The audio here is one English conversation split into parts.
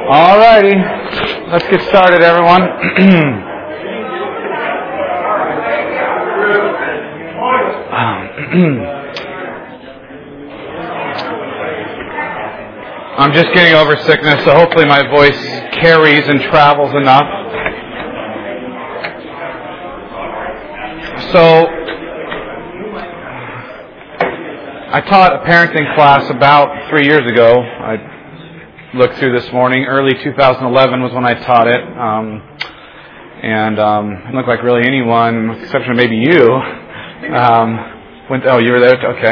Alrighty, let's get started, everyone. I'm just getting over sickness, so hopefully my voice carries and travels enough. So, I taught a parenting class about 3 years ago. I looked through this morning. Early 2011 was when I taught it. It looked like really anyone, with the exception of maybe you, you were there? Okay.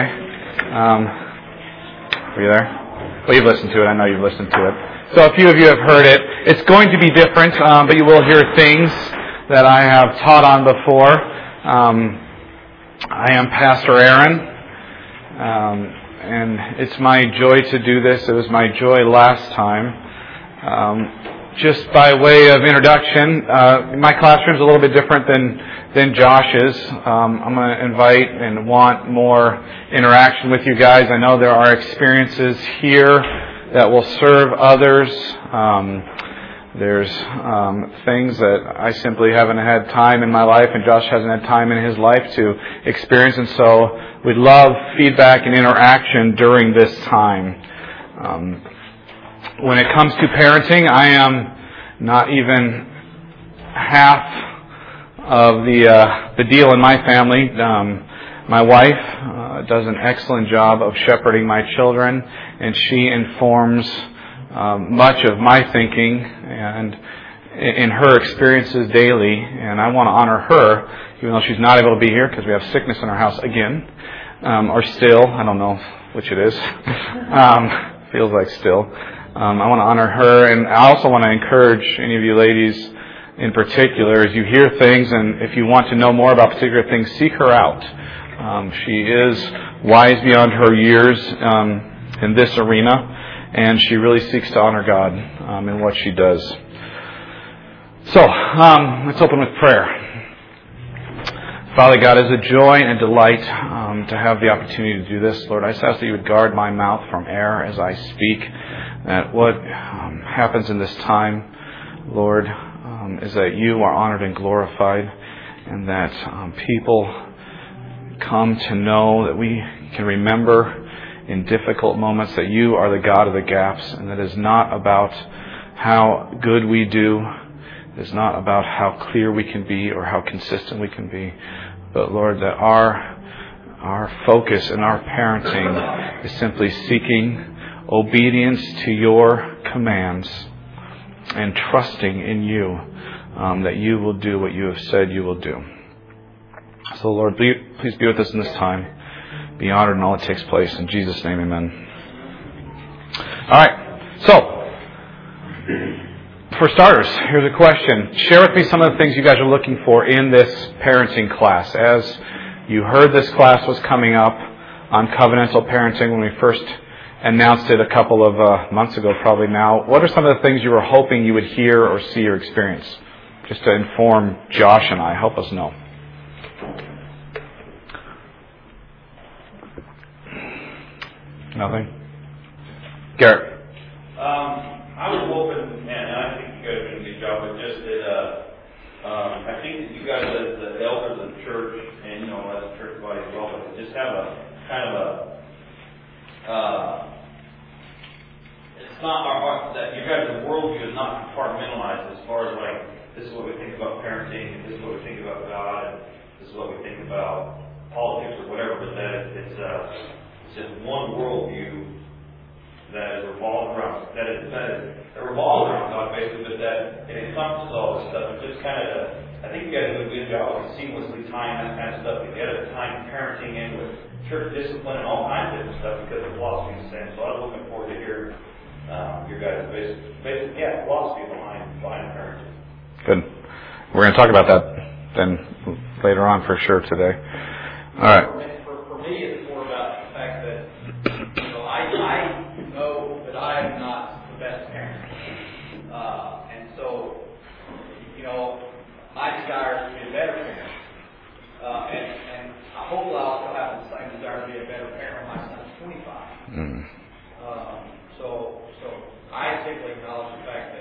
Were you there? Well, you've listened to it. I know you've listened to it. So a few of you have heard it. It's going to be different, but you will hear things that I have taught on before. I am Pastor Aaron. And it's my joy to do this. It was my joy last time. Just by way of introduction, my classroom's a little bit different than Josh's. I'm going to invite and want more interaction with you guys. I know there are experiences here that will serve others. There's things that I simply haven't had time in my life, and Josh hasn't had time in his life to experience, and so we'd love feedback and interaction during this time. When it comes to parenting, I am not even half of the deal in my family. My wife does an excellent job of shepherding my children, and she informs much of my thinking and in her experiences daily, and I want to honor her, even though she's not able to be here because we have sickness in our house again, or still, I don't know which it is. Feels like still. I want to honor her, and I also want to encourage any of you ladies in particular, as you hear things, and if you want to know more about particular things, seek her out. She is wise beyond her years in this arena, and she really seeks to honor God in what she does. So, let's open with prayer. Father God, it's a joy and delight to have the opportunity to do this. Lord, I just ask that you would guard my mouth from error as I speak, that what happens in this time, Lord, is that you are honored and glorified, and that people come to know that we can remember in difficult moments that you are the God of the gaps, and that it is not about how good we do, it is not about how clear we can be or how consistent we can be, but Lord, that our focus in our parenting is simply seeking obedience to your commands and trusting in you that you will do what you have said you will do. So Lord, please be with us in this time. Be honored in all that takes place. In Jesus' name, amen. All right. So, for starters, here's a question. Share with me some of the things you guys are looking for in this parenting class. As you heard this class was coming up on covenantal parenting when we first announced it a couple of months ago, probably now. What are some of the things you were hoping you would hear or see or experience? Just to inform Josh and I. Help us know. Nothing? Garrett? I was hoping, and I think you guys are doing a good job, but just that I think that you guys as the elders of the church, and as a church body as well, but just have a kind of a, it's not that you guys' worldview is not compartmentalized as far as like, this is what we think about parenting, and this is what we think about God, and this is what we think about politics or whatever, but that it's just one worldview that is revolved around God, basically, but that it encompasses all this stuff. And just kind of, I think you guys do a good job of seamlessly tying that kind of stuff together, tying parenting in with church discipline and all kinds of different stuff because the philosophy is the same. So I was looking forward to hear your guys' basic philosophy behind parenting. Good. We're going to talk about that then later on for sure today. All right. For me, it's more about the fact that I know that I am not the best parent, and so my desire is to be a better parent, and I hope I also have the same desire to be a better parent when my son's 25. So I simply acknowledge the fact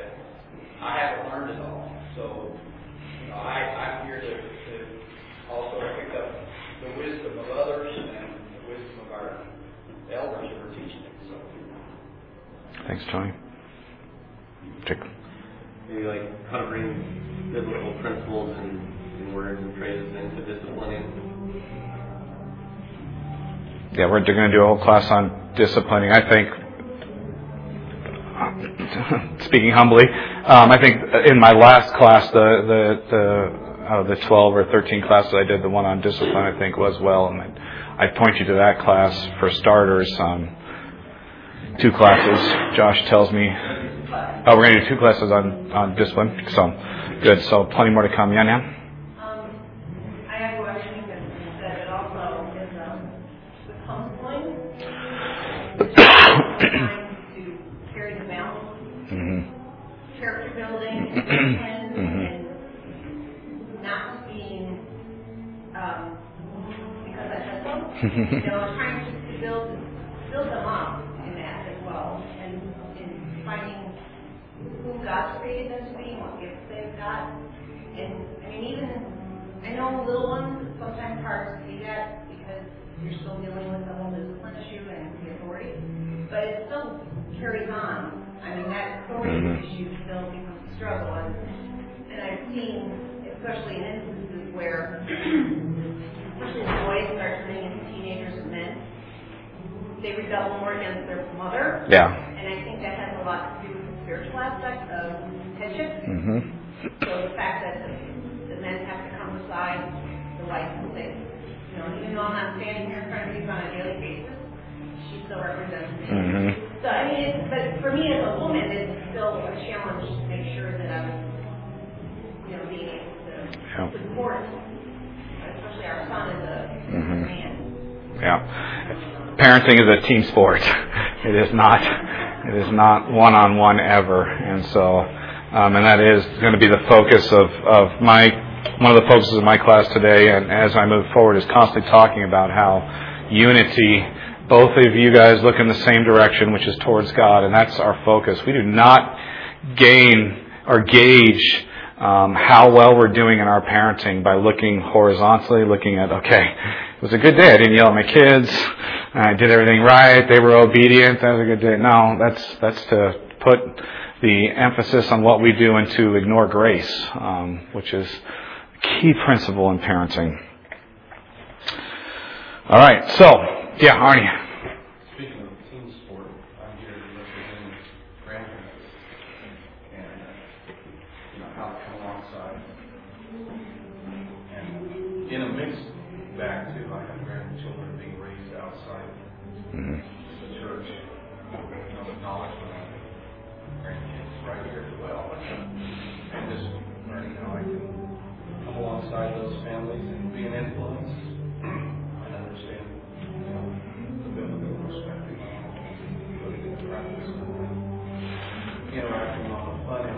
Thanks, Tony. Dick. Maybe like how to bring biblical principles and words and phrases into disciplining. Yeah, we're going to do a whole class on disciplining. I think, speaking humbly, I think in my last class, the 12 or 13 classes I did, the one on discipline, I think was well, and I'd point you to that class for starters. 2 classes, Josh tells me. Oh, we're going to do 2 classes on discipline. So, good. So, plenty more to come. Yeah, Nan? I have a question that it also is with homeschooling. Trying to carry the balance, character building, and not being, because I said so, trying to build them up in that as well, and in finding who God's created them to be, what gifts they've got. And I mean, even I know little ones, it's sometimes hard to see that because you're still dealing with the whole discipline issue and the authority, but it still carries on. I mean, that authority issue still becomes a struggle, and I've seen, especially in instances where, especially the boys start turning into teenagers and men, they rebel more against their mother. Yeah. And I think that has a lot to do with the spiritual aspect of headship. So the fact that the men have to come beside the wife and say, even though I'm not standing here in front of you on a daily basis, she still represents me. So I mean, but for me as a woman, it's still a challenge to make sure that I'm, being able to support, especially our son as a man. Yeah. Parenting is a team sport. It is not one-on-one ever. And so, and that is going to be the focus of one of the focuses of my class today. And as I move forward, is constantly talking about how unity, both of you guys look in the same direction, which is towards God. And that's our focus. We do not gain or gauge how well we're doing in our parenting by looking horizontally, looking at, okay, it was a good day. I didn't yell at my kids. I did everything right. They were obedient. That was a good day. No, that's to put the emphasis on what we do and to ignore grace, which is a key principle in parenting. All right. So, yeah, Arnie. Speaking of team sport, I'm here to represent grandparents and how to come alongside. And in a mixed bag too, I have grandchildren being raised outside the church. Acknowledgement of grandkids right here as well, and just learning how I can come alongside those families and be an influence and understand the biblical perspective, putting into practice, and interacting on the fun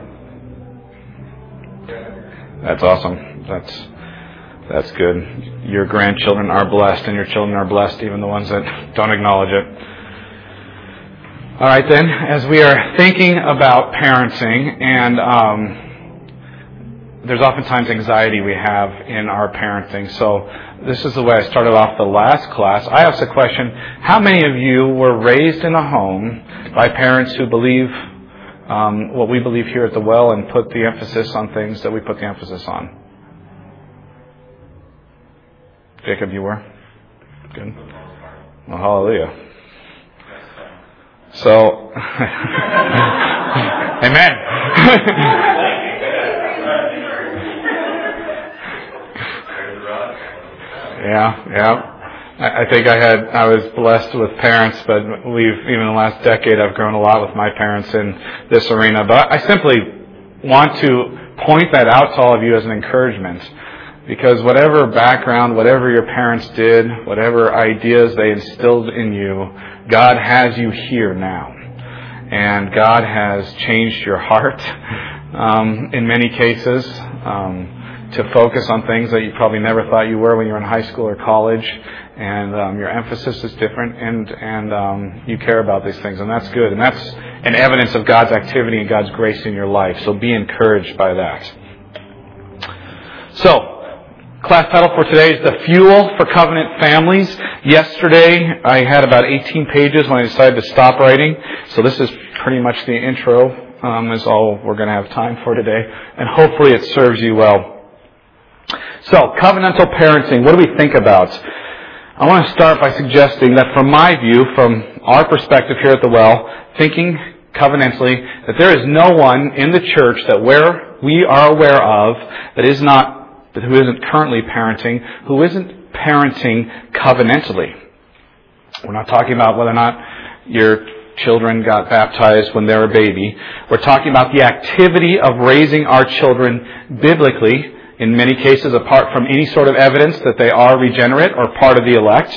end. That's awesome. That's good. Your grandchildren are blessed, and your children are blessed, even the ones that don't acknowledge it. All right, then, as we are thinking about parenting, and there's oftentimes anxiety we have in our parenting. So this is the way I started off the last class. I asked the question, how many of you were raised in a home by parents who believe what we believe here at the Well and put the emphasis on things that we put the emphasis on? Jacob, you were? Good. Well, hallelujah. So, amen. Yeah. I think I was blessed with parents, but even in the last decade, I've grown a lot with my parents in this arena. But I simply want to point that out to all of you as an encouragement. Because whatever background, whatever your parents did, whatever ideas they instilled in you, God has you here now. And God has changed your heart in many cases to focus on things that you probably never thought you were when you were in high school or college. And your emphasis is different, and you care about these things, and that's good. And that's an evidence of God's activity and God's grace in your life. So be encouraged by that. So, Class title for today is The Fuel for Covenant Families. Yesterday, I had about 18 pages when I decided to stop writing. So this is pretty much the intro, is all we're going to have time for today. And hopefully it serves you well. So, covenantal parenting, what do we think about? I want to start by suggesting that from my view, from our perspective here at the Well, thinking covenantally, that there is no one in the church that we are aware of who isn't currently parenting, who isn't parenting covenantally. We're not talking about whether or not your children got baptized when they were a baby. We're talking about the activity of raising our children biblically, in many cases apart from any sort of evidence that they are regenerate or part of the elect.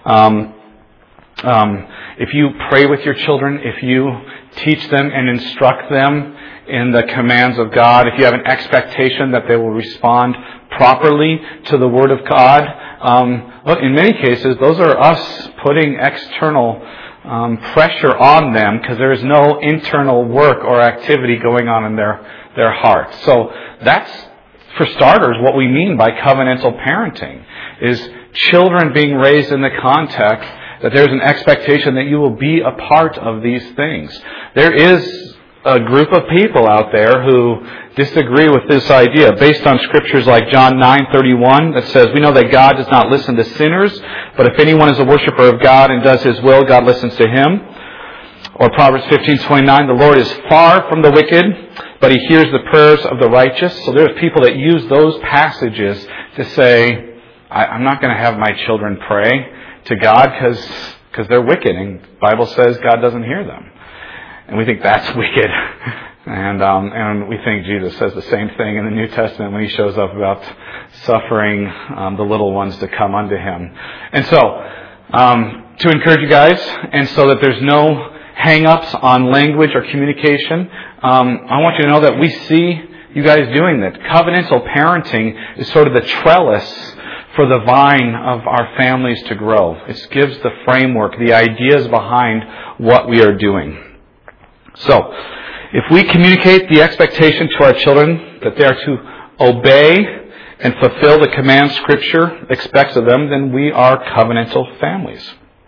If you pray with your children, if you teach them and instruct them in the commands of God, if you have an expectation that they will respond properly to the Word of God, in many cases, those are us putting external pressure on them because there is no internal work or activity going on in their hearts. So that's, for starters, what we mean by covenantal parenting, is children being raised in the context that there's an expectation that you will be a part of these things. There is a group of people out there who disagree with this idea based on scriptures like John 9:31 that says, we know that God does not listen to sinners, but if anyone is a worshiper of God and does His will, God listens to him. Or Proverbs 15:29, the Lord is far from the wicked, but He hears the prayers of the righteous. So there's people that use those passages to say, I'm not going to have my children pray to God because they're wicked, and the Bible says God doesn't hear them. And we think that's wicked. And we think Jesus says the same thing in the New Testament when He shows up about suffering the little ones to come unto Him. And so, to encourage you guys, and so that there's no hang-ups on language or communication, I want you to know that we see you guys doing that. Covenantal parenting is sort of the trellis for the vine of our families to grow. It gives the framework, the ideas behind what we are doing. So, if we communicate the expectation to our children that they are to obey and fulfill the commands Scripture expects of them, then we are covenantal families.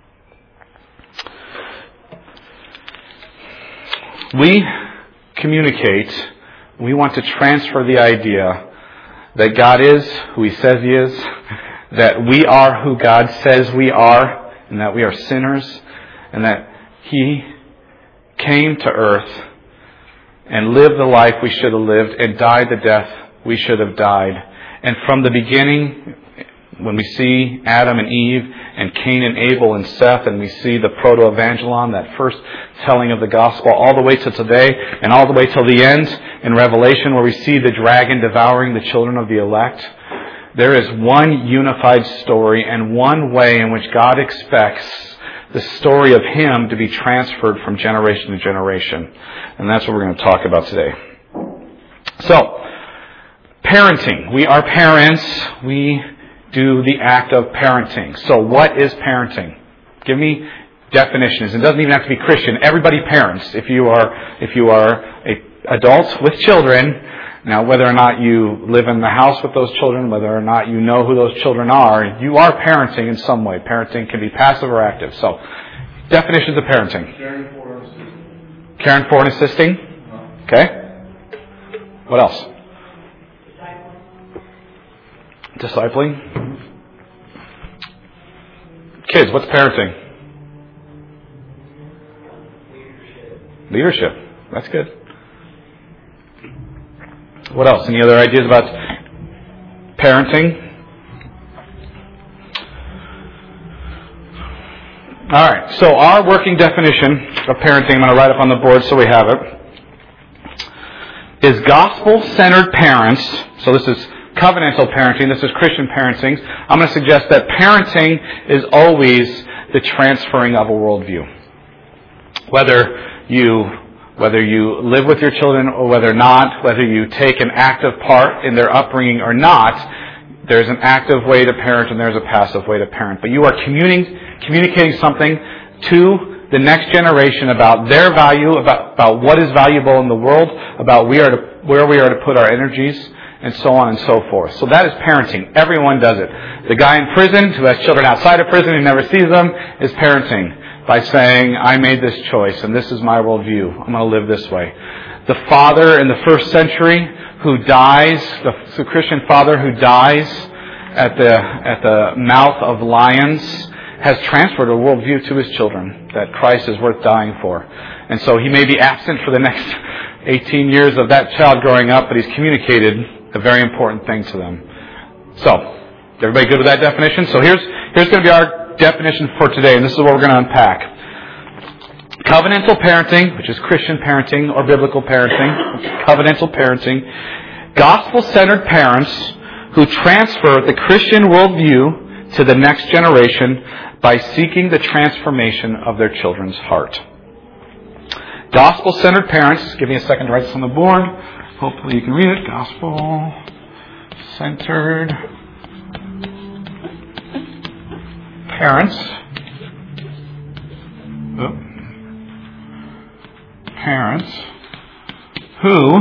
We communicate, we want to transfer the idea that God is who He says He is, that we are who God says we are, and that we are sinners, and that He came to earth and lived the life we should have lived and died the death we should have died. And from the beginning, when we see Adam and Eve and Cain and Abel and Seth, and we see the proto-evangelon, that first telling of the gospel, all the way to today and all the way till the end in Revelation, where we see the dragon devouring the children of the elect, there is one unified story and one way in which God expects the story of Him to be transferred from generation to generation. And that's what we're going to talk about today. So, parenting. We are parents. We do the act of parenting. So what is parenting? Give me definitions. It doesn't even have to be Christian. Everybody parents. If you are adults with children, now whether or not you live in the house with those children, whether or not you know who those children are, you are parenting in some way. Parenting can be passive or active. So, definitions of parenting. Caring for and assisting. Caring for and assisting. Okay. What else? Discipling. Kids, what's parenting? Leadership. That's good. What else? Any other ideas about parenting? All right. So our working definition of parenting, I'm going to write up on the board so we have it, is gospel-centered parents. So this is covenantal parenting. This is Christian parenting. I'm going to suggest that parenting is always the transferring of a worldview. Whether you live with your children or whether not, whether you take an active part in their upbringing or not, there's an active way to parent and there's a passive way to parent. But you are communicating something to the next generation about their value, about what is valuable in the world, about where we are to put our energies, and so on and so forth. So that is parenting. Everyone does it. The guy in prison who has children outside of prison and never sees them is parenting by saying, I made this choice and this is my worldview. I'm going to live this way. The father in the first century who dies, the Christian father who dies at the mouth of lions, has transferred a worldview to his children that Christ is worth dying for. And so he may be absent for the next 18 years of that child growing up, but he's communicated a very important thing to them. So, everybody good with that definition? So here's going to be our definition for today, and this is what we're going to unpack. Covenantal parenting, which is Christian parenting or biblical parenting, covenantal parenting, gospel-centered parents who transfer the Christian worldview to the next generation by seeking the transformation of their children's heart. Gospel-centered parents, give me a second to write this on the board. Hopefully you can read it. Gospel-centered parents. Parents who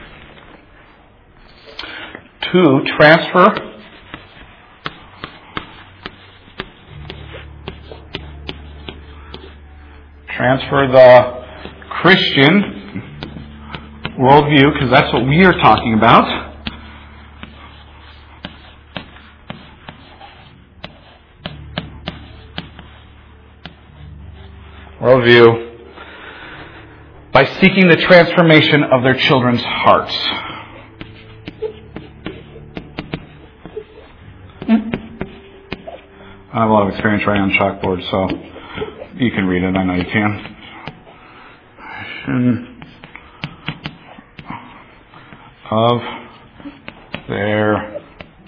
transfer the Christian worldview, because that's what we are talking about. Worldview by seeking the transformation of their children's hearts. I have a lot of experience writing on chalkboard, so you can read it. I know you can. Of their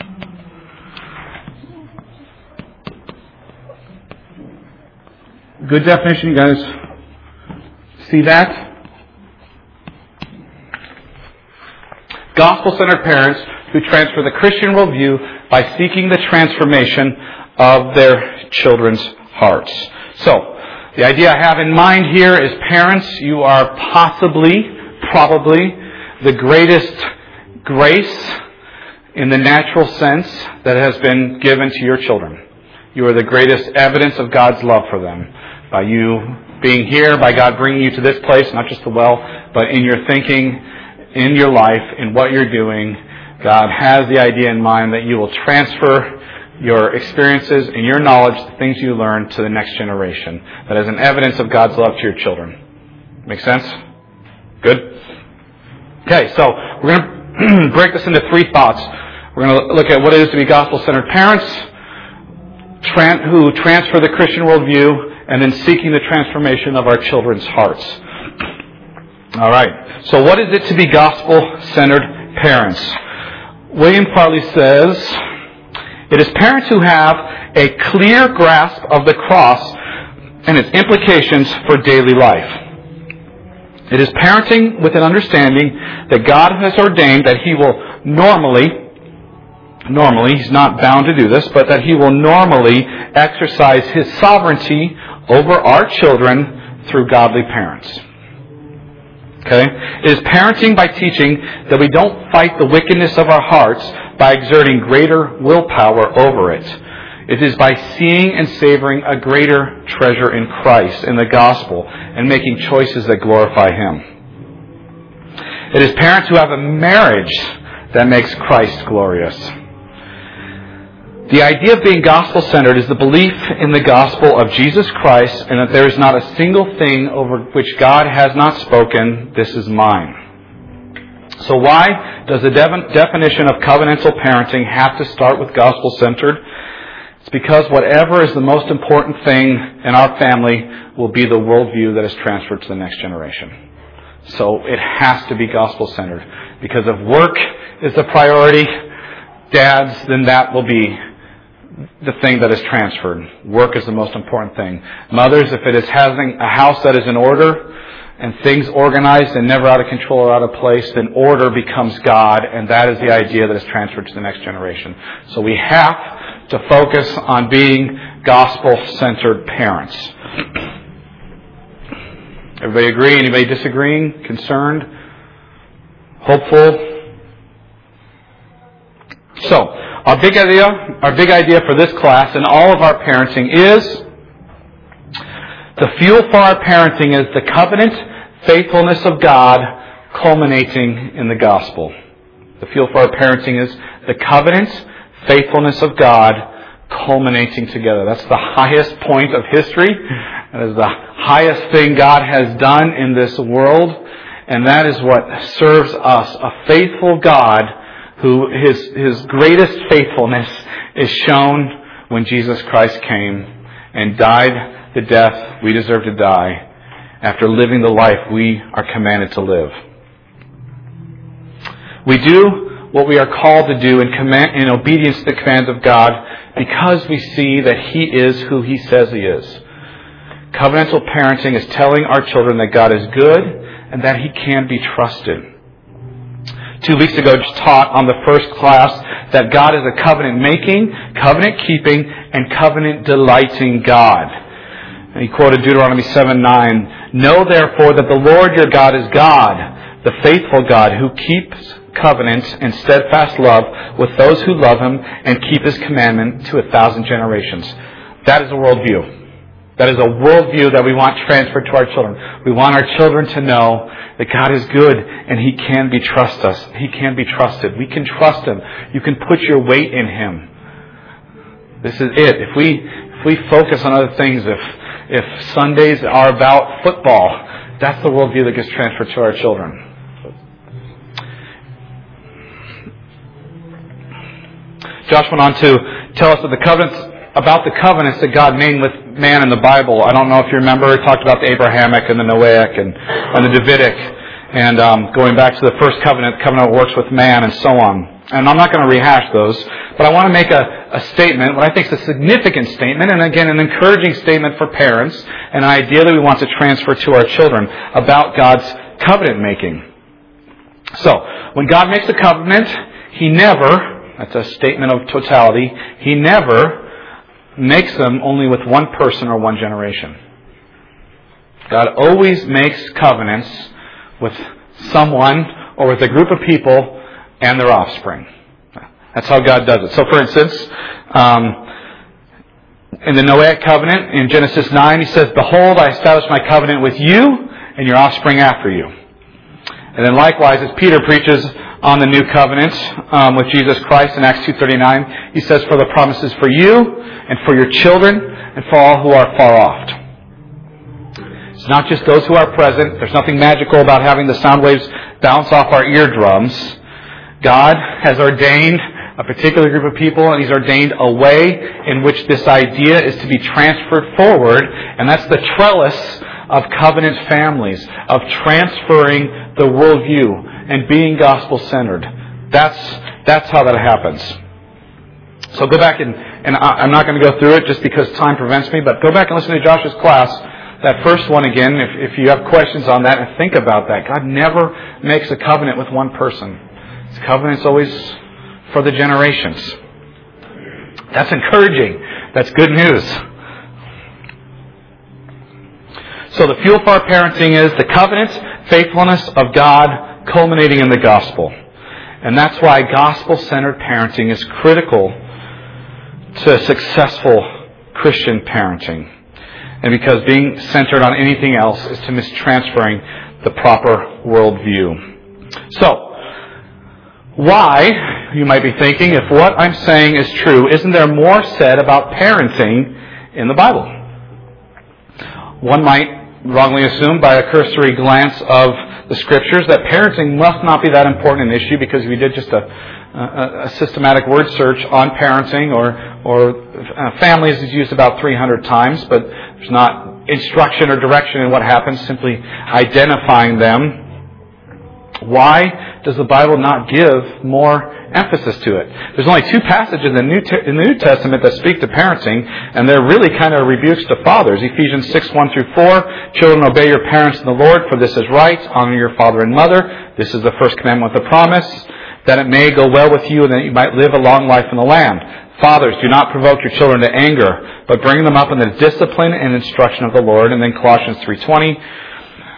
good definition, you guys see that? Gospel-centered parents who transfer the Christian worldview by seeking the transformation of their children's hearts. So, the idea I have in mind here is, parents, you are probably the greatest grace in the natural sense that has been given to your children. You are the greatest evidence of God's love for them. By you being here, by God bringing you to this place, not just the well, but in your thinking, in your life, in what you're doing, God has the idea in mind that you will transfer your experiences and your knowledge, the things you learn, to the next generation. That is an evidence of God's love to your children. Make sense? Good? Okay, so we're going to break this into three thoughts. We're going to look at what it is to be gospel-centered parents who transfer the Christian worldview, and then seeking the transformation of our children's hearts. All right. So what is it to be gospel-centered parents? William Parley says, it is parents who have a clear grasp of the cross and its implications for daily life. It is parenting with an understanding that God has ordained that He will normally, He's not bound to do this, but that He will normally exercise His sovereignty over our children through godly parents. Okay? It is parenting by teaching that we don't fight the wickedness of our hearts by exerting greater willpower over it. It is by seeing and savoring a greater treasure in Christ, in the gospel, and making choices that glorify Him. It is parents who have a marriage that makes Christ glorious. The idea of being gospel-centered is the belief in the gospel of Jesus Christ, and that there is not a single thing over which God has not spoken, this is mine. So why does the definition of covenantal parenting have to start with gospel-centered? It's because whatever is the most important thing in our family will be the worldview that is transferred to the next generation. So it has to be gospel-centered. Because if work is the priority, dads, then that will be the thing that is transferred. Work is the most important thing. Mothers, if it is having a house that is in order and things organized and never out of control or out of place, then order becomes God, and that is the idea that is transferred to the next generation. So we have to focus on being gospel-centered parents. Everybody agree? Anybody disagreeing? Concerned? Hopeful? So, our big idea for this class and all of our parenting is the fuel for our parenting is the covenant faithfulness of God culminating in the gospel. The fuel for our parenting is the covenant faithfulness of God culminating together. That's the highest point of history. That is the highest thing God has done in this world. And that is what serves us, a faithful God who His greatest faithfulness is shown when Jesus Christ came and died the death we deserve to die after living the life we are commanded to live. We do what we are called to do in obedience to the commands of God because we see that He is who He says He is. Covenantal parenting is telling our children that God is good and that He can be trusted. 2 weeks ago, just taught on the first class that God is a covenant-making, covenant-keeping, and covenant-delighting God. And he quoted Deuteronomy 7:9, "Know therefore that the Lord your God is God, the faithful God, who keeps covenant and steadfast love with those who love Him and keep His commandment to 1,000 generations." That is a worldview. That is a worldview that we want transferred to our children. We want our children to know that God is good and He can be trusted. He can be trusted. We can trust Him. You can put your weight in Him. This is it. If we focus on other things, if Sundays are about football, that's the worldview that gets transferred to our children. Josh went on to tell us that about the covenants that God made with man in the Bible. I don't know if you remember, he talked about the Abrahamic and the Noahic and the Davidic, and going back to the first covenant, the covenant that works with man and so on. And I'm not going to rehash those, but I want to make a statement, what I think is a significant statement, and again, an encouraging statement for parents, and an idea that we want to transfer to our children about God's covenant making. So, when God makes a covenant, He never, that's a statement of totality, He never makes them only with one person or one generation. God always makes covenants with someone or with a group of people and their offspring. That's how God does it. So for instance, in the Noahic covenant, in Genesis 9, He says, "Behold, I establish my covenant with you and your offspring after you." And then likewise, as Peter preaches on the new covenant with Jesus Christ in Acts 2:39, he says, "For the promises for you and for your children and for all who are far off." It's not just those who are present. There's nothing magical about having the sound waves bounce off our eardrums. God has ordained a particular group of people, and He's ordained a way in which this idea is to be transferred forward, and that's the trellis of covenant families, of transferring the worldview and being gospel-centered. That's how that happens. So go back and I'm not going to go through it just because time prevents me, but go back and listen to Josh's class, that first one again, if you have questions on that, and think about that. God never makes a covenant with one person. His covenant's always for the generations. That's encouraging. That's good news. So the fuel for our parenting is the covenant faithfulness of God culminating in the gospel. And that's why gospel-centered parenting is critical to successful Christian parenting. And because being centered on anything else is to miss transferring the proper worldview. So, why, you might be thinking, if what I'm saying is true, isn't there more said about parenting in the Bible? One might wrongly assume by a cursory glance of the Scriptures that parenting must not be that important an issue because we did just a systematic word search on parenting or families is used about 300 times, but there's not instruction or direction in what happens, simply identifying them. Why does the Bible not give more emphasis to it? There's only 2 passages in the New Testament that speak to parenting, and they're really kind of rebukes to fathers. Ephesians 6:1-4, "Children, obey your parents in the Lord, for this is right. Honor your father and mother. This is the first commandment with a promise, that it may go well with you and that you might live a long life in the land. Fathers, do not provoke your children to anger, but bring them up in the discipline and instruction of the Lord." And then Colossians 3:20,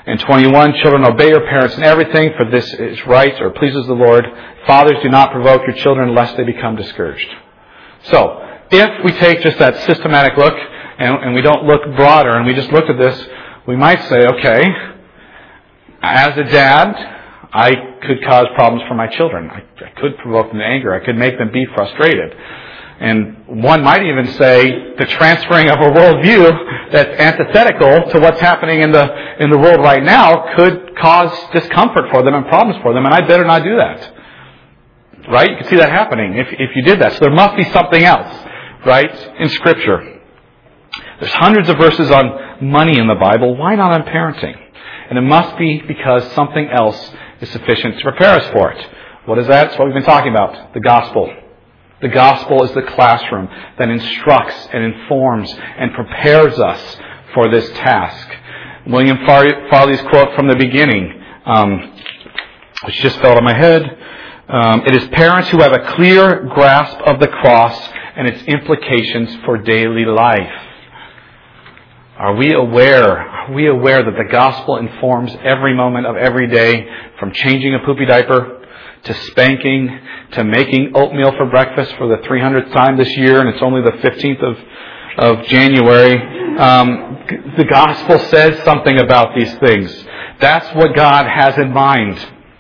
And 21, children, obey your parents in everything, for this is right or pleases the Lord. Fathers, do not provoke your children lest they become discouraged. So, if we take just that systematic look and we don't look broader and we just look at this, we might say, okay, as a dad, I could cause problems for my children. I could provoke them to anger. I could make them be frustrated. And one might even say the transferring of a worldview that's antithetical to what's happening in the world right now could cause discomfort for them and problems for them, and I better not do that. Right? You can see that happening if you did that. So there must be something else, right, in Scripture. There's hundreds of verses on money in the Bible. Why not on parenting? And it must be because something else is sufficient to prepare us for it. What is that? It's what we've been talking about. The gospel. The gospel is the classroom that instructs and informs and prepares us for this task. William Farley's quote from the beginning, which just fell out of my head. It is parents who have a clear grasp of the cross and its implications for daily life. Are we aware that the gospel informs every moment of every day, from changing a poopy diaper to spanking to making oatmeal for breakfast for the 300th time this year, and it's only the 15th of January? The gospel says something about these things. That's what God has in mind.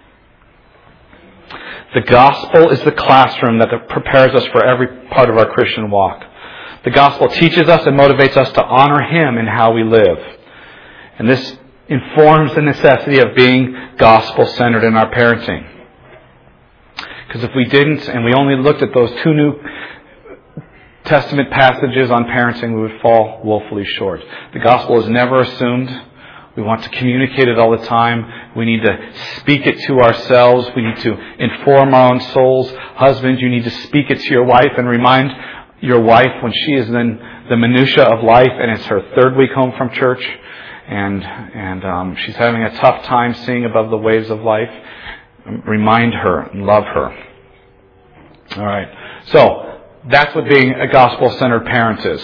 The gospel is the classroom that prepares us for every part of our Christian walk. The gospel teaches us and motivates us to honor Him in how we live. And this informs the necessity of being gospel-centered in our parenting. Because if we didn't, and we only looked at those 2 New Testament passages on parenting, we would fall woefully short. The gospel is never assumed. We want to communicate it all the time. We need to speak it to ourselves. We need to inform our own souls. Husbands, you need to speak it to your wife and remind your wife when she is in the minutia of life and it's her 3rd week home from church and she's having a tough time seeing above the waves of life. Remind her and love her. All right. So that's what being a gospel-centered parent is.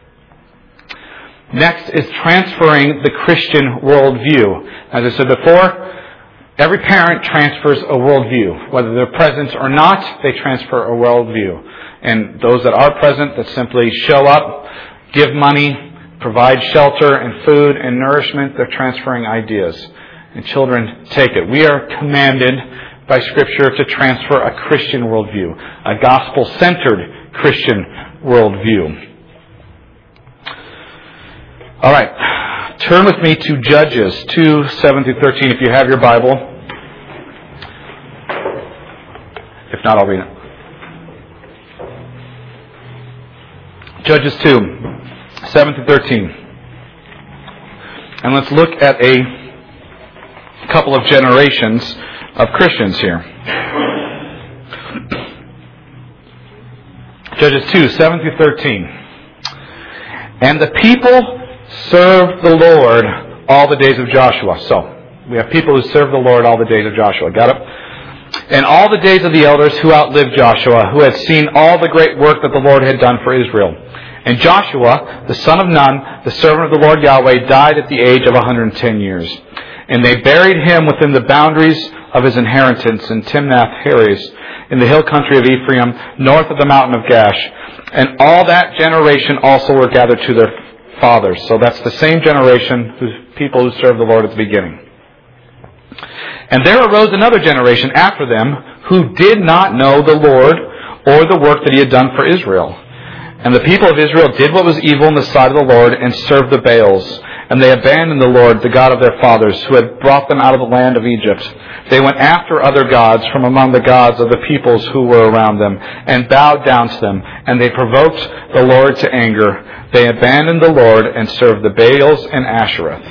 Next is transferring the Christian worldview. As I said before, every parent transfers a worldview. Whether they're present or not, they transfer a worldview. And those that are present, that simply show up, give money, provide shelter and food and nourishment, they're transferring ideas. And children take it. We are commanded by Scripture to transfer a Christian worldview, a gospel-centered Christian worldview. All right. Turn with me to Judges 2:7-13 if you have your Bible. If not, I'll read it. Judges 2:7-13. And let's look at a couple of generations of Christians here. Judges 2:7-13. And the people served the Lord all the days of Joshua. So, we have people who served the Lord all the days of Joshua. Got it? And all the days of the elders who outlived Joshua, who had seen all the great work that the Lord had done for Israel. And Joshua, the son of Nun, the servant of the Lord Yahweh, died at the age of 110 years. And they buried him within the boundaries of his inheritance in Timnath-Heres, in the hill country of Ephraim, north of the mountain of Gash. And all that generation also were gathered to their fathers. So that's the same generation, people who served the Lord at the beginning. And there arose another generation after them who did not know the Lord or the work that He had done for Israel. And the people of Israel did what was evil in the sight of the Lord and served the Baals. And they abandoned the Lord, the God of their fathers, who had brought them out of the land of Egypt. They went after other gods from among the gods of the peoples who were around them, and bowed down to them. And they provoked the Lord to anger. They abandoned the Lord and served the Baals and Ashereth.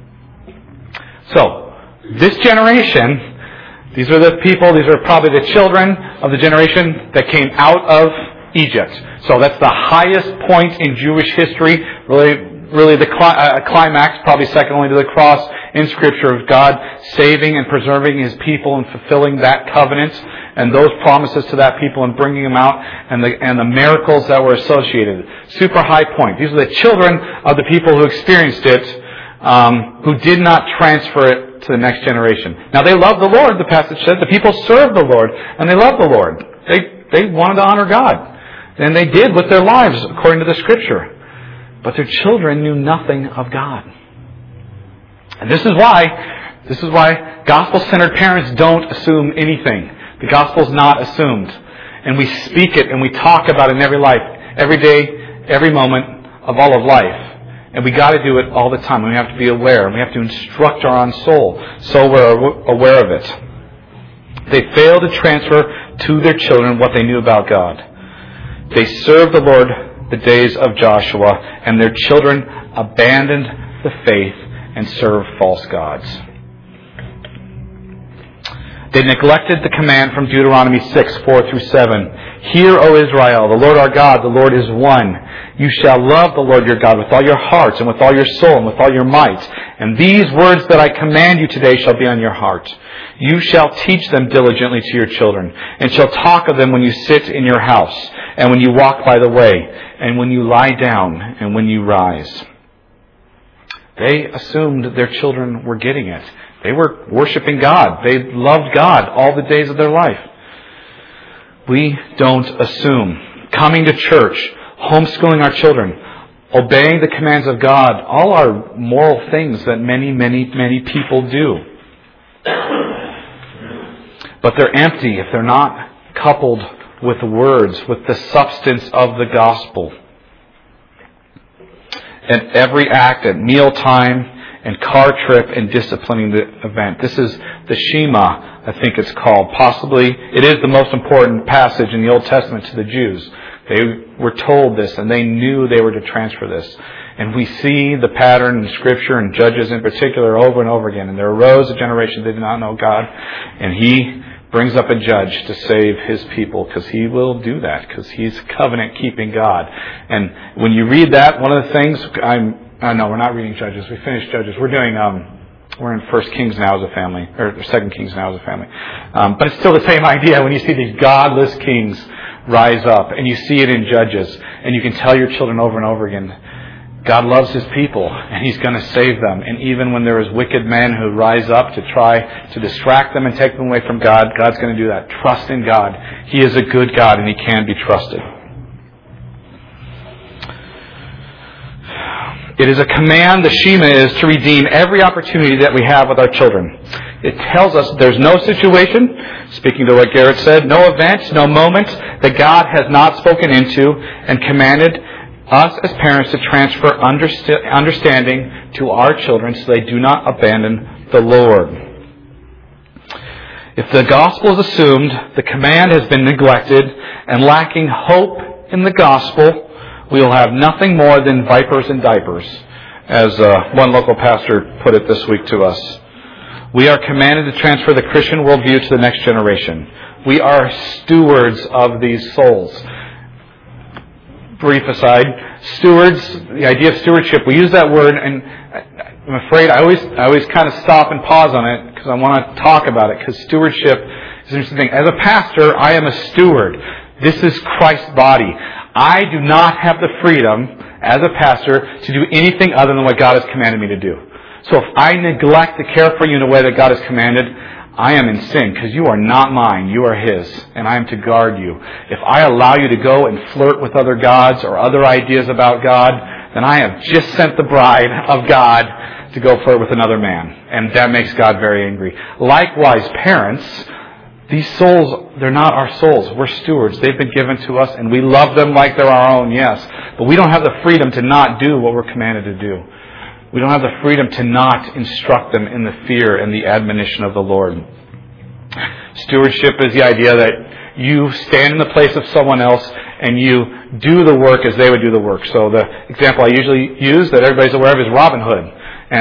So, this generation, these are the people, these are probably the children of the generation that came out of Egypt. So that's the highest point in Jewish history, really the climax, probably second only to the cross in Scripture, of God saving and preserving His people and fulfilling that covenant and those promises to that people and bringing them out and the miracles that were associated. Super high point. These are the children of the people who experienced it who did not transfer it to the next generation. Now they loved the Lord, the passage said. The people served the Lord, and they loved the Lord. They wanted to honor God. And they did with their lives, according to the Scripture. But their children knew nothing of God. And this is why gospel-centered parents don't assume anything. The gospel's not assumed. And we speak it and we talk about it in every life, every day, every moment of all of life. And we got to do it all the time. And we have to be aware. And we have to instruct our own soul so we're aware of it. They failed to transfer to their children what they knew about God. They served the Lord the days of Joshua, and their children abandoned the faith and served false gods. They neglected the command from Deuteronomy 6:4-7. Hear, O Israel, the Lord our God, the Lord is one. You shall love the Lord your God with all your heart and with all your soul and with all your might. And these words that I command you today shall be on your heart. You shall teach them diligently to your children, and shall talk of them when you sit in your house, and when you walk by the way, and when you lie down, and when you rise. They assumed their children were getting it. They were worshiping God. They loved God all the days of their life. We don't assume. Coming to church, homeschooling our children, obeying the commands of God, all are moral things that many, many, many people do. But they're empty if they're not coupled with words, with the substance of the gospel. At every act, at mealtime, and car trip, and disciplining the event. This is the Shema, I think it's called. Possibly, it is the most important passage in the Old Testament to the Jews. They were told this, and they knew they were to transfer this. And we see the pattern in Scripture, and Judges in particular, over and over again. And there arose a generation that did not know God, and He brings up a judge to save His people, because He will do that, because He's covenant-keeping God. And when you read that, one of the things, no, we're not reading Judges. We finished Judges. We're in 1 Kings now as a family, or 2 Kings now as a family. But it's still the same idea when you see these godless kings rise up, and you see it in Judges, and you can tell your children over and over again, God loves His people, and He's going to save them. And even when there is wicked men who rise up to try to distract them and take them away from God, God's going to do that. Trust in God. He is a good God, and He can be trusted. It is a command, the Shema is, to redeem every opportunity that we have with our children. It tells us there's no situation, speaking to what Garrett said, no event, no moment that God has not spoken into and commanded us as parents to transfer understanding to our children so they do not abandon the Lord. If the gospel is assumed, the command has been neglected, and lacking hope in the gospel, we will have nothing more than vipers in diapers, as one local pastor put it this week to us. We are commanded to transfer the Christian worldview to the next generation. We are stewards of these souls. Brief aside, stewards, the idea of stewardship, we use that word, and I'm afraid I always kind of stop and pause on it because I want to talk about it, because stewardship is an interesting thing. As a pastor, I am a steward. This is Christ's body. I do not have the freedom as a pastor to do anything other than what God has commanded me to do. So if I neglect to care for you in a way that God has commanded, I am in sin, because you are not mine, you are His, and I am to guard you. If I allow you to go and flirt with other gods or other ideas about God, then I have just sent the bride of God to go flirt with another man. And that makes God very angry. Likewise, parents, these souls, they're not our souls. We're stewards. They've been given to us, and we love them like they're our own, yes. But we don't have the freedom to not do what we're commanded to do. We don't have the freedom to not instruct them in the fear and the admonition of the Lord. Stewardship is the idea that you stand in the place of someone else and you do the work as they would do the work. So the example I usually use that everybody's aware of is Robin Hood.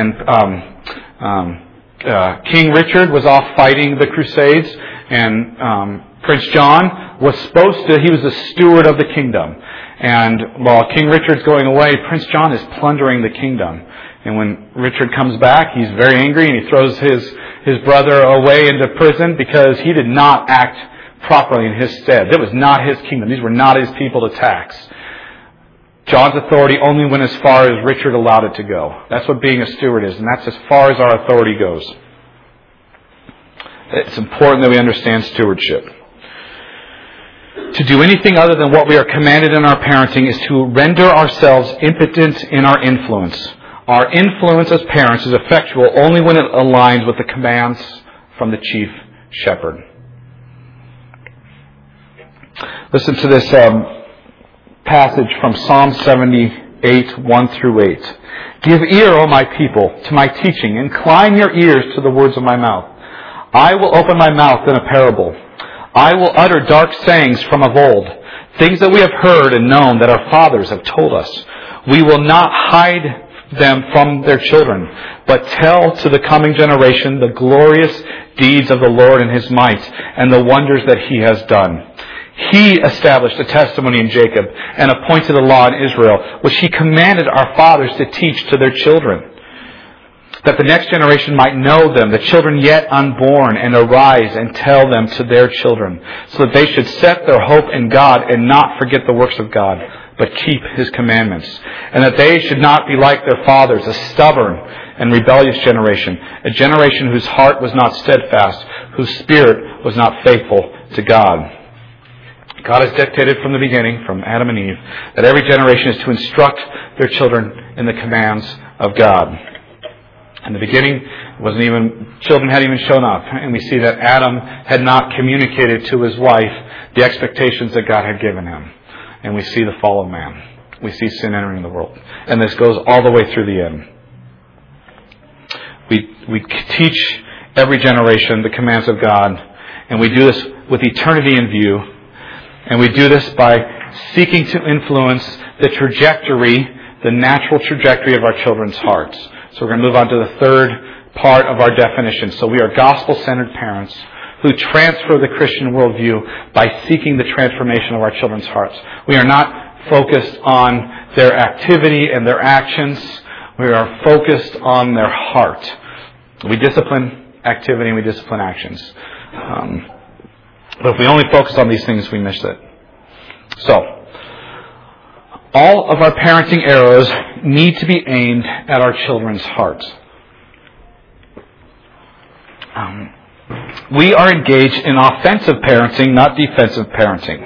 And King Richard was off fighting the Crusades, and Prince John was he was the steward of the kingdom. And while King Richard's going away, Prince John is plundering the kingdom. And when Richard comes back, he's very angry, and he throws his brother away into prison because he did not act properly in his stead. That was not his kingdom. These were not his people to tax. John's authority only went as far as Richard allowed it to go. That's what being a steward is, and that's as far as our authority goes. It's important that we understand stewardship. To do anything other than what we are commanded in our parenting is to render ourselves impotent in our influence. Our influence as parents is effectual only when it aligns with the commands from the chief shepherd. Listen to this passage from Psalm 78, 1 through 8. Give ear, O my people, to my teaching. Incline your ears to the words of my mouth. I will open my mouth in a parable. I will utter dark sayings from of old, things that we have heard and known that our fathers have told us. We will not hide them from their children, but tell to the coming generation the glorious deeds of the Lord and His might and the wonders that He has done. He established a testimony in Jacob and appointed a law in Israel, which He commanded our fathers to teach to their children, that the next generation might know them, the children yet unborn, and arise and tell them to their children, so that they should set their hope in God and not forget the works of God, but keep His commandments, and that they should not be like their fathers, a stubborn and rebellious generation, a generation whose heart was not steadfast, whose spirit was not faithful to God. God has dictated from the beginning, from Adam and Eve, that every generation is to instruct their children in the commands of God. In the beginning, children hadn't even shown up, and we see that Adam had not communicated to his wife the expectations that God had given him. And we see the fall of man. We see sin entering the world. And this goes all the way through the end. We teach every generation the commands of God, and we do this with eternity in view. And we do this by seeking to influence the trajectory, the natural trajectory of our children's hearts. So we're going to move on to the third part of our definition. So we are gospel-centered parents who transfer the Christian worldview by seeking the transformation of our children's hearts. We are not focused on their activity and their actions. We are focused on their heart. We discipline activity and we discipline actions. But if we only focus on these things, we miss it. So, all of our parenting arrows need to be aimed at our children's hearts. We are engaged in offensive parenting, not defensive parenting.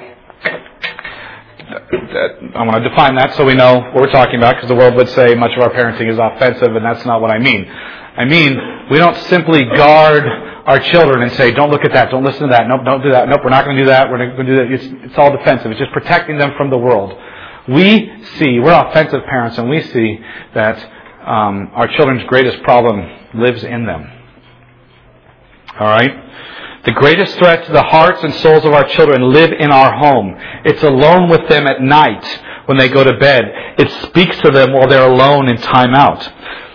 I want to define that so we know what we're talking about, because the world would say much of our parenting is offensive, and that's not what I mean. I mean, we don't simply guard our children and say, don't look at that, don't listen to that, nope, don't do that, nope, we're not going to do that, we're not going to do that. It's all defensive. It's just protecting them from the world. We're offensive parents, and we see that our children's greatest problem lives in them. All right? The greatest threat to the hearts and souls of our children live in our home. It's alone with them at night when they go to bed. It speaks to them while they're alone in time out.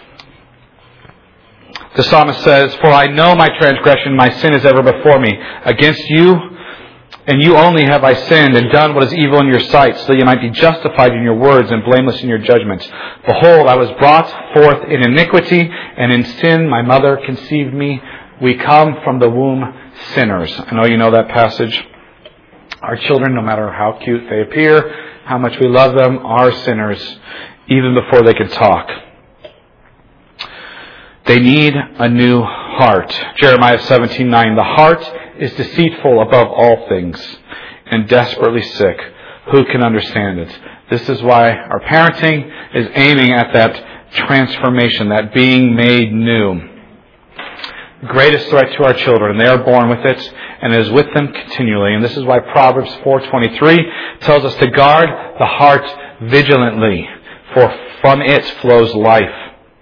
The psalmist says, "For I know my transgression, my sin is ever before me. Against you and you only have I sinned and done what is evil in your sight, so that you might be justified in your words and blameless in your judgments. Behold, I was brought forth in iniquity, and in sin my mother conceived me. We come from the womb sinners." I know you know that passage. Our children, no matter how cute they appear, how much we love them, are sinners, even before they can talk. They need a new heart. Jeremiah 17:9, "The heart is deceitful above all things and desperately sick. Who can understand it?" This is why our parenting is aiming at that transformation, that being made new. The greatest threat to our children, they are born with it, and it is with them continually. And this is why Proverbs 4:23 tells us to guard the heart vigilantly, for from it flows life.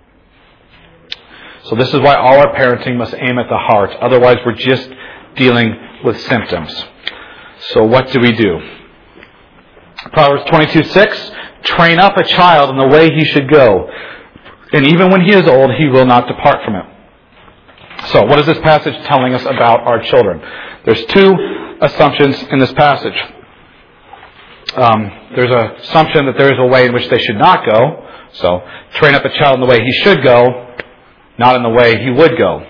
So this is why all our parenting must aim at the heart. Otherwise, we're just dealing with symptoms. So what do? Proverbs 22:6, "Train up a child in the way he should go, and even when he is old, he will not depart from it." So what is this passage telling us about our children? There's two assumptions in this passage. There's an assumption that there is a way in which they should not go. So train up a child in the way he should go, not in the way he would go.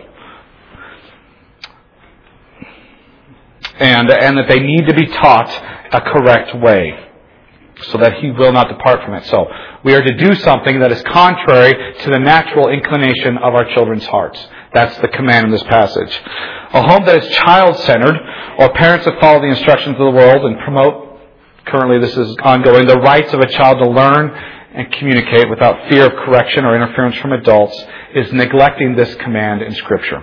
And that they need to be taught a correct way. so that he will not depart from it. So we are to do something that is contrary to the natural inclination of our children's hearts. That's the command in this passage. A home that is child-centered, or parents that follow the instructions of the world and promote, currently this is ongoing, the rights of a child to learn and communicate without fear of correction or interference from adults, is neglecting this command in Scripture.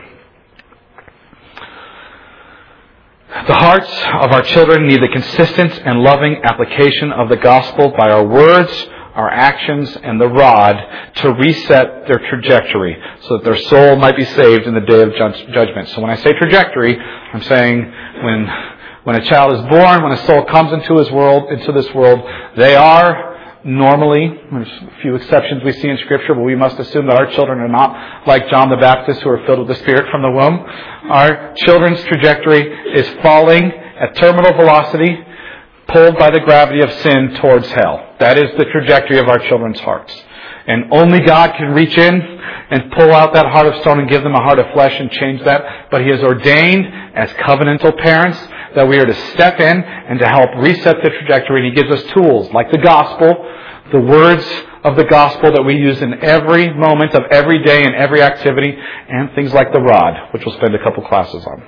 The hearts of our children need the consistent and loving application of the gospel by our words, our actions, and the rod to reset their trajectory so that their soul might be saved in the day of judgment. So when I say trajectory, I'm saying when a child is born, when a soul comes into this world, they are normally, there's a few exceptions we see in Scripture, but we must assume that our children are not like John the Baptist, who are filled with the Spirit from the womb. Our children's trajectory is falling at terminal velocity, pulled by the gravity of sin towards hell. That is the trajectory of our children's hearts. And only God can reach in and pull out that heart of stone and give them a heart of flesh and change that. But He has ordained, as covenantal parents, that we are to step in and to help reset the trajectory. And He gives us tools like the gospel, the words of the gospel that we use in every moment of every day and every activity, and things like the rod, which we'll spend a couple classes on.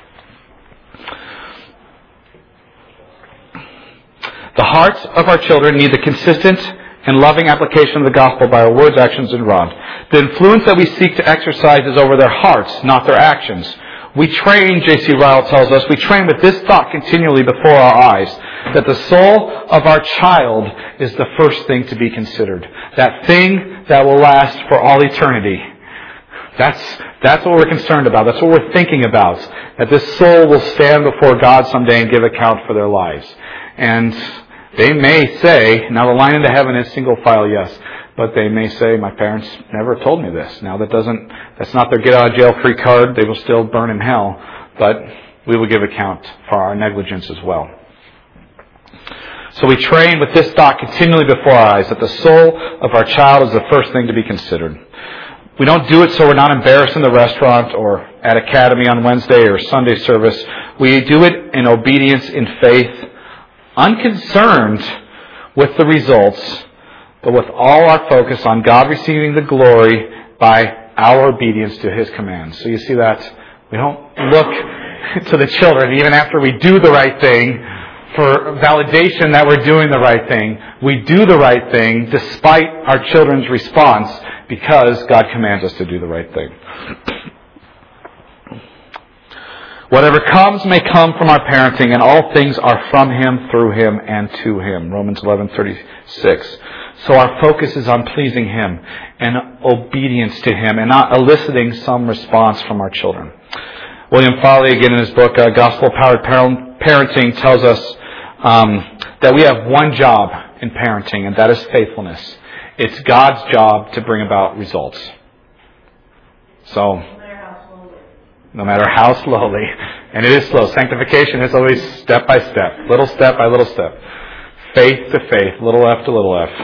The hearts of our children need the consistent and loving application of the gospel by our words, actions, and rod. The influence that we seek to exercise is over their hearts, not their actions. We train, J.C. Ryle tells us, we train with this thought continually before our eyes, that the soul of our child is the first thing to be considered. That thing that will last for all eternity. That's what we're concerned about. That's what we're thinking about. That this soul will stand before God someday and give account for their lives. And they may say, now the line into heaven is single file, yes. But they may say, my parents never told me this. Now that's not their get out of jail free card. They will still burn in hell. But we will give account for our negligence as well. So we train with this thought continually before our eyes, that the soul of our child is the first thing to be considered. We don't do it so we're not embarrassed in the restaurant or at Academy on Wednesday or Sunday service. We do it in obedience, in faith, unconcerned with the results, but with all our focus on God receiving the glory by our obedience to His commands. So you see that we don't look to the children, even after we do the right thing, for validation that we're doing the right thing. We do the right thing despite our children's response, because God commands us to do the right thing. Whatever comes may come from our parenting, and all things are from Him, through Him, and to Him. Romans 11:36. So our focus is on pleasing Him and obedience to Him, and not eliciting some response from our children. William Farley, again in his book, Gospel-Powered Parenting, tells us that we have one job in parenting, and that is faithfulness. It's God's job to bring about results. So, no matter how slowly, and it is slow. Sanctification is always step by step, little step by little step. Faith to faith, little f to little f.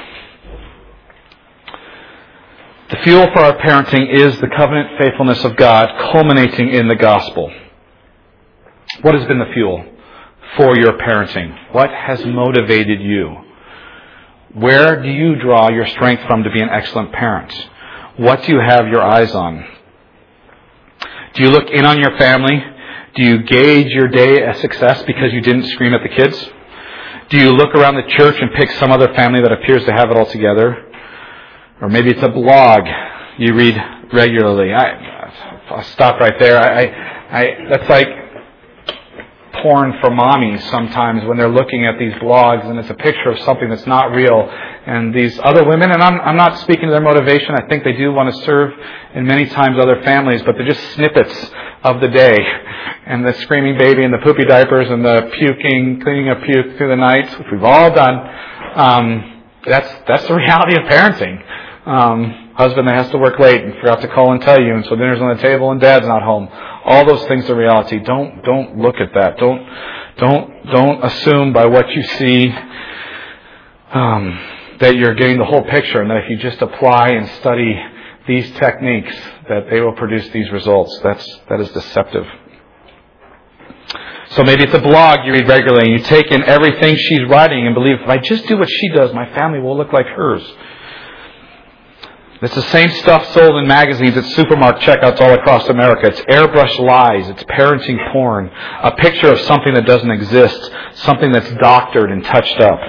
The fuel for our parenting is the covenant faithfulness of God, culminating in the gospel. What has been the fuel for your parenting? What has motivated you? Where do you draw your strength from to be an excellent parent? What do you have your eyes on? Do you look in on your family? Do you gauge your day as success because you didn't scream at the kids? Do you look around the church and pick some other family that appears to have it all together? Or maybe it's a blog you read regularly. I'll stop right there. That's like porn for mommies sometimes when they're looking at these blogs and it's a picture of something that's not real. And these other women, and I'm not speaking to their motivation. I think they do want to serve in many times other families, but they're just snippets of the day. And the screaming baby and the poopy diapers and the puking, cleaning up puke through the night, which we've all done. That's the reality of parenting. Husband that has to work late and forgot to call and tell you, and so dinner's on the table and dad's not home. All those things are reality. Don't look at that. Don't assume by what you see that you're getting the whole picture, and that if you just apply and study these techniques, that they will produce these results. That is deceptive. So maybe it's a blog you read regularly and you take in everything she's writing and believe, if I just do what she does, my family will look like hers. It's the same stuff sold in magazines at supermarket checkouts all across America. It's airbrushed lies. It's parenting porn. A picture of something that doesn't exist. Something that's doctored and touched up.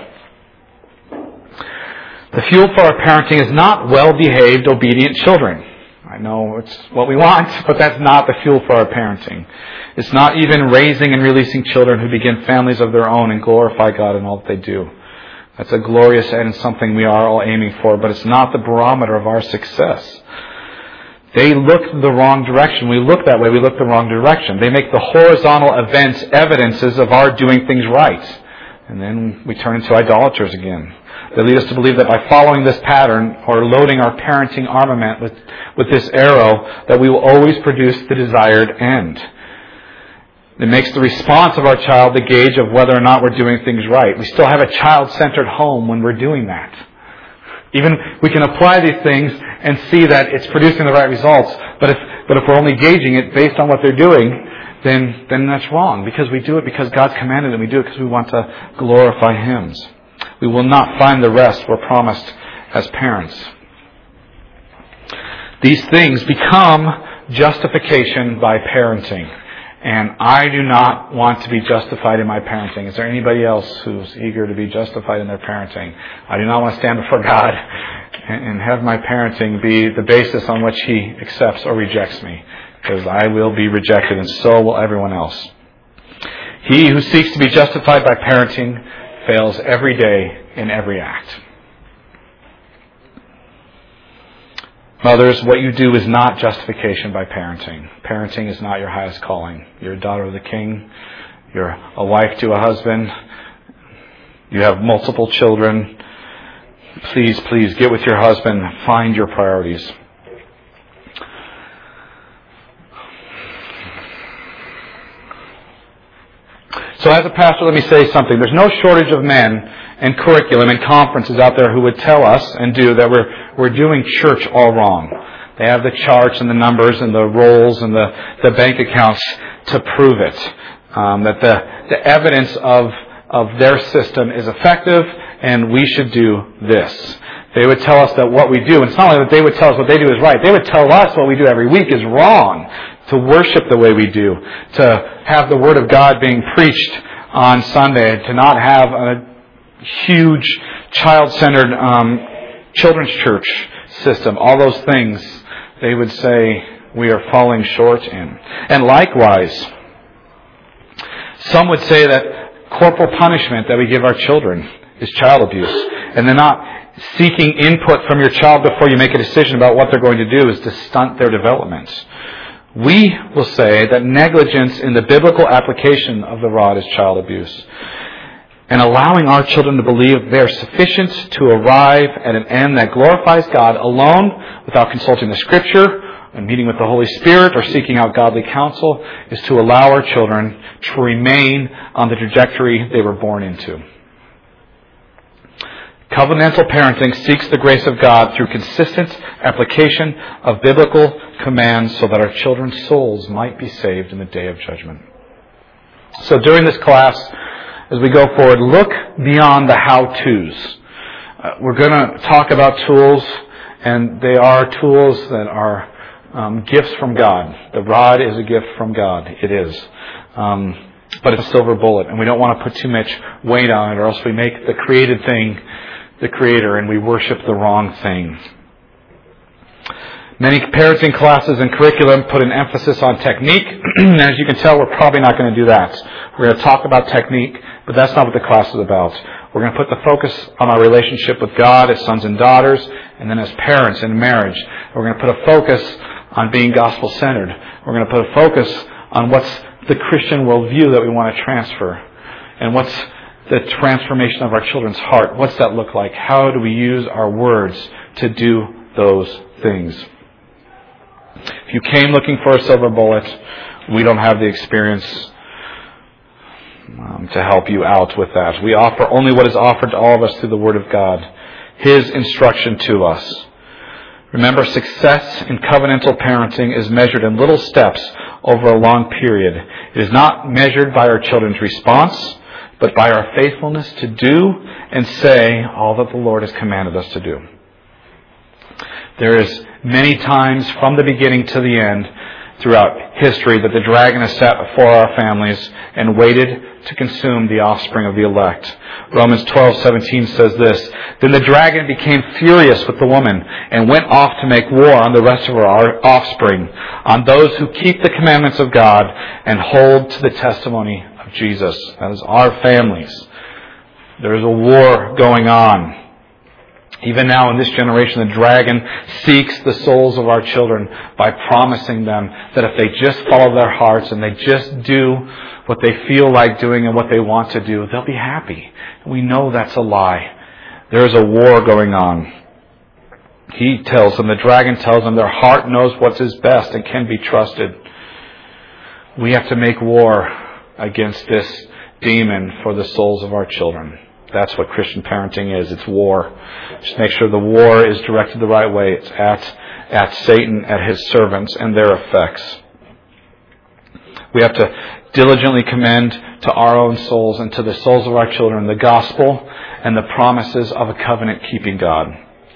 The fuel for our parenting is not well-behaved, obedient children. I know it's what we want, but that's not the fuel for our parenting. It's not even raising and releasing children who begin families of their own and glorify God in all that they do. That's a glorious end and something we are all aiming for, but it's not the barometer of our success. They look the wrong direction. We look that way, we look the wrong direction. They make the horizontal events evidences of our doing things right. And then we turn into idolaters again. They lead us to believe that by following this pattern or loading our parenting armament with this arrow, that we will always produce the desired end. It makes the response of our child the gauge of whether or not we're doing things right. We still have a child-centered home when we're doing that. Even we can apply these things and see that it's producing the right results. But if we're only gauging it based on what they're doing, then that's wrong. Because we do it because God's commanded it. We do it because we want to glorify Him. We will not find the rest we're promised as parents. These things become justification by parenting. And I do not want to be justified in my parenting. Is there anybody else who's eager to be justified in their parenting? I do not want to stand before God and have my parenting be the basis on which He accepts or rejects me. Because I will be rejected and so will everyone else. He who seeks to be justified by parenting fails every day in every act. Mothers, what you do is not justification by parenting. Parenting is not your highest calling. You're a daughter of the King. You're a wife to a husband. You have multiple children. Please get with your husband. Find your priorities. So as a pastor, let me say something. There's no shortage of men and curriculum and conferences out there who would tell us and do that we're doing church all wrong. They have the charts and the numbers and the rolls and the bank accounts to prove it. That the evidence of their system is effective and we should do this. They would tell us that what we do, and it's not only that they would tell us what they do is right, they would tell us what we do every week is wrong. To worship the way we do, to have the Word of God being preached on Sunday, to not have a huge child-centered children's church system, all those things, they would say we are falling short in. And likewise, some would say that corporal punishment that we give our children is child abuse. And they're not seeking input from your child before you make a decision about what they're going to do is to stunt their development. We will say that negligence in the biblical application of the rod is child abuse. And allowing our children to believe they are sufficient to arrive at an end that glorifies God alone without consulting the Scripture and meeting with the Holy Spirit or seeking out godly counsel is to allow our children to remain on the trajectory they were born into. Covenantal parenting seeks the grace of God through consistent application of biblical commands so that our children's souls might be saved in the day of judgment. So during this class, as we go forward, look beyond the how-tos. We're going to talk about tools, and they are tools that are gifts from God. The rod is a gift from God. It is. But it's a silver bullet, and we don't want to put too much weight on it, or else we make the created thing the Creator, and we worship the wrong thing. Many parenting classes and curriculum put an emphasis on technique. As you can tell, we're probably not going to do that. We're going to talk about technique, but that's not what the class is about. We're going to put the focus on our relationship with God as sons and daughters, and then as parents in marriage. We're going to put a focus on being gospel-centered. We're going to put a focus on what's the Christian worldview that we want to transfer, and what's the transformation of our children's heart. What's that look like? How do we use our words to do those things? If you came looking for a silver bullet, we don't have the experience to help you out with that. We offer only what is offered to all of us through the Word of God, His instruction to us. Remember, success in covenantal parenting is measured in little steps over a long period. It is not measured by our children's response, but by our faithfulness to do and say all that the Lord has commanded us to do. There is many times from the beginning to the end throughout history that the dragon has sat before our families and waited to consume the offspring of the elect. Romans 12:17 says this, "Then the dragon became furious with the woman and went off to make war on the rest of our offspring, on those who keep the commandments of God and hold to the testimony of Jesus." That is our families. There is a war going on. Even now in this generation, the dragon seeks the souls of our children by promising them that if they just follow their hearts and they just do what they feel like doing and what they want to do, they'll be happy. We know that's a lie. There is a war going on. He tells them, the dragon tells them, their heart knows what is best and can be trusted. We have to make war against this demon for the souls of our children. That's what Christian parenting is. It's war. Just make sure the war is directed the right way. It's at Satan, at his servants, and their effects. We have to diligently commend to our own souls and to the souls of our children the gospel and the promises of a covenant-keeping God.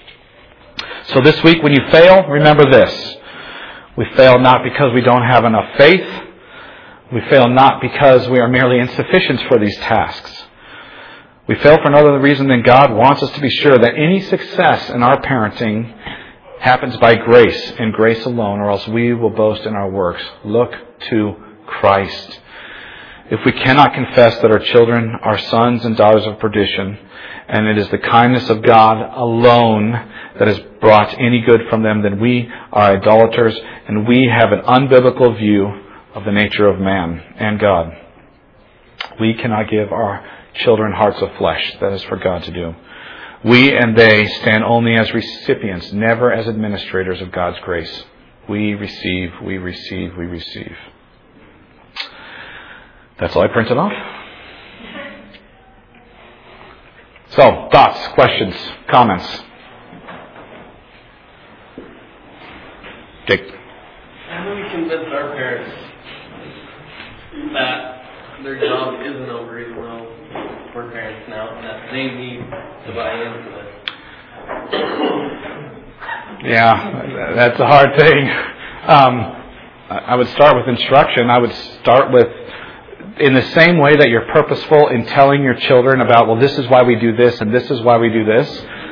So this week when you fail, remember this. We fail not because we don't have enough faith. We fail not because we are merely insufficient for these tasks. We fail for no other reason than God wants us to be sure that any success in our parenting happens by grace and grace alone, or else we will boast in our works. Look to Christ. If we cannot confess that our children are sons and daughters of perdition, and it is the kindness of God alone that has brought any good from them, then we are idolaters, and we have an unbiblical view of the nature of man and God. We cannot give our children hearts of flesh. That is for God to do. We and they stand only as recipients, never as administrators of God's grace. We receive, we receive, we receive. That's all I printed off. So, thoughts, questions, comments? Dick? How do we convince our parents that their job isn't over, even though we're parents now, and that they need to buy into this? Yeah, that's a hard thing. I would start with instruction. I would start with, in the same way that you're purposeful in telling your children about, well, this is why we do this and this is why we do this.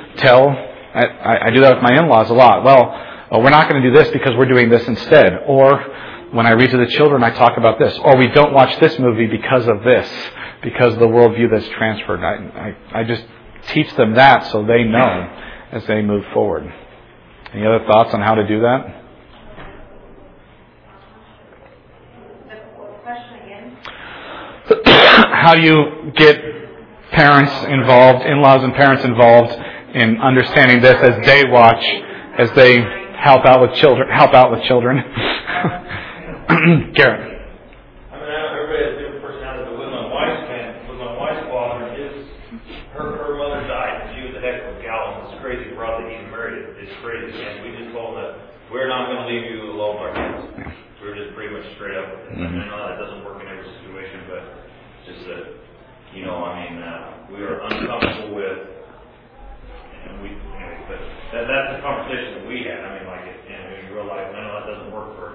I do that with my in-laws a lot. Well, we're not going to do this because we're doing this instead. Or when I read to the children, I talk about this. Or we don't watch this movie because of this, because of the worldview that's transferred. I just teach them that so they know as they move forward. Any other thoughts on how to do that? How do you get parents involved, in-laws and parents involved in understanding this as they watch, as they help out with children? Garrett. I mean, everybody has different personalities, but with my wife's father, her mother died, and she was a heck of a gal, and it's crazy for us that he's married. It's crazy, and we just told him that we're not going to leave you alone, our kids. We were just pretty much straight up with it. I know that doesn't work in every situation, but just that, we are uncomfortable with, and but that's the conversation that we had. In real life, I know that doesn't work for,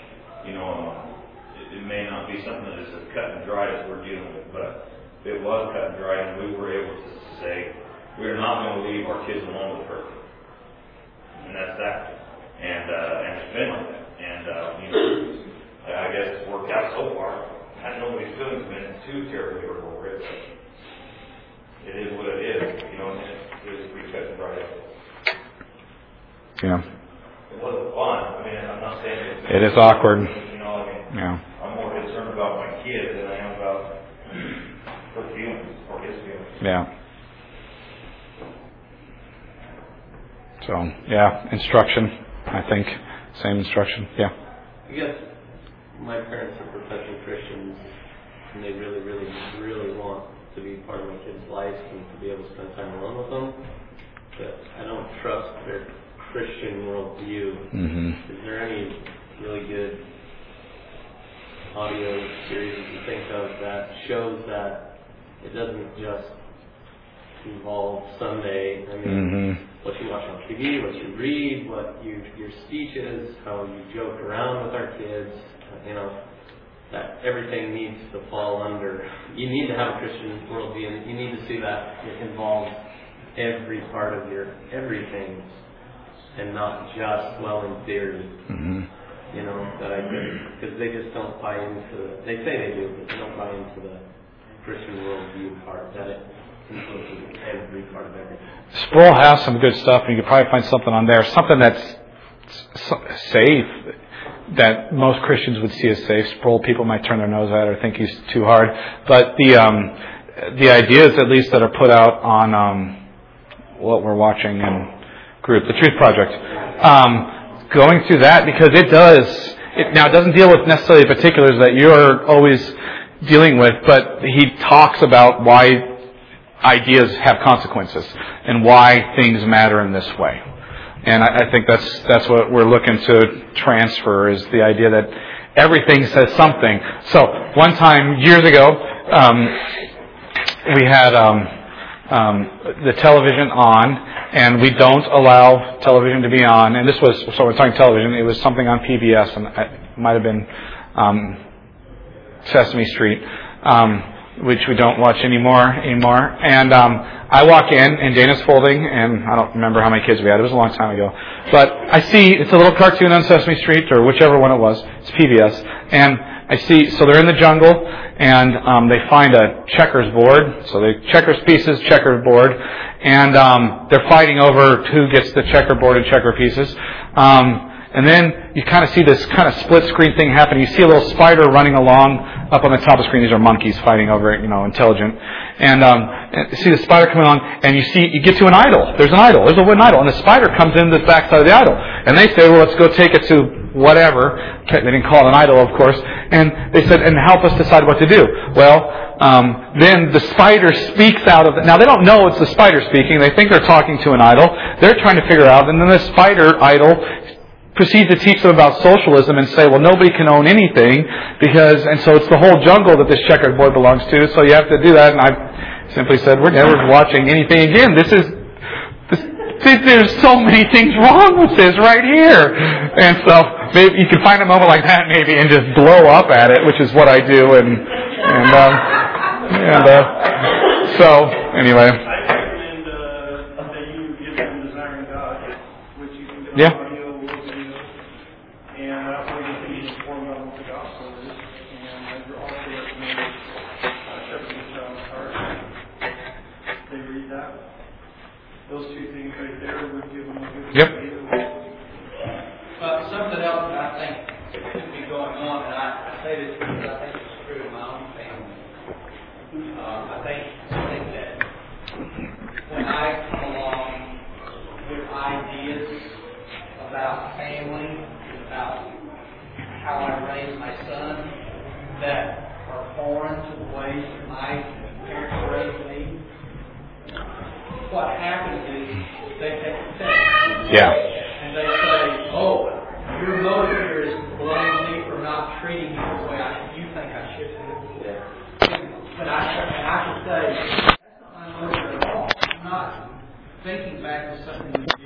it may not be something that is as cut and dry as we're dealing with, but it was cut and dry, and we were able to say, we are not going to leave our kids alone with her. And that's that. And it's been like that. And, I guess it's worked out so far. Nobody's feelings have been too terribly hurt over it. It is what it is, and it's pretty cut and dry. Yeah. It wasn't fun. I'm not saying it is awkward. Yeah. I'm more concerned about my kid than I am about her feelings or his feelings. Yeah. So, yeah, instruction, I think. Same instruction, yeah. I guess my parents are professional Christians, and they really, really, really want to be part of my kids' lives and to be able to spend time alone with them. But I don't trust their Christian worldview. Is there any really good audio series you can think of that shows that it doesn't just involve Sunday. I mean, what you watch on TV, what you read, what your speeches, how you joke around with our kids, that everything needs to fall under. You need to have a Christian worldview, and you need to see that it involves every part of your everything, and not just in theory. That I think, because they just don't buy into. They say they do, but they don't buy into the Christian worldview part that it influences every part of everything. Sproul has some good stuff, and you could probably find something on there, something that's safe, that most Christians would see as safe. Sproul people might turn their nose at or think he's too hard, but the ideas, at least, that are put out on what we're watching in group, the Truth Project, going through that, because it doesn't deal with necessarily the particulars that you're always dealing with, but he talks about why ideas have consequences and why things matter in this way. And I think that's what we're looking to transfer, is the idea that everything says something. So one time, years ago, we had the television on, and we don't allow television to be on. And so we're talking television, it was something on PBS, and it might have been Sesame Street, which we don't watch anymore. And I walk in, and Dana's folding, and I don't remember how many kids we had. It was a long time ago. But I see it's a little cartoon on Sesame Street, or whichever one it was. It's PBS. And I see, so they're in the jungle, and they find a checkers board. So they checkers pieces, checkers board, and they're fighting over who gets the checkerboard and checker pieces. And then you kind of see this kind of split screen thing happen. You see a little spider running along up on the top of the screen. These are monkeys fighting over it, intelligent. And you see the spider coming along, and you get to an idol. There's an idol. There's a wooden idol. And the spider comes in the backside of the idol. And they say, well, let's go take it to whatever. They didn't call it an idol, of course. And they said, and help us decide what to do. Well, then the spider speaks out of it. Now, they don't know it's the spider speaking. They think they're talking to an idol. They're trying to figure out. And then the spider idol proceeds to teach them about socialism and say, well, nobody can own anything and so it's the whole jungle that this checkered board belongs to, so you have to do that. And I simply said, we're never watching anything again. There's so many things wrong with this right here. And so maybe you can find a moment like that maybe and just blow up at it, which is what I do. So anyway. I recommend that you give them Desiring God, which you can get on audio, video, and also you can be informed on what the gospel is. And you're also recommended Shepherd's Child's Heart. They read that. Those two things right there would give them a good idea. But something else that I think could be going on, and I say this because I think it's true in my own family. I think that when I come along with ideas about family, about how I raise my son, that are foreign to the ways that my parents raised me, what happens is they take offense. Yeah. And they say, oh, your motive here is to blame me for not treating you the way you think I should do. But I should say, that's not my motive at all. I'm not thinking back to something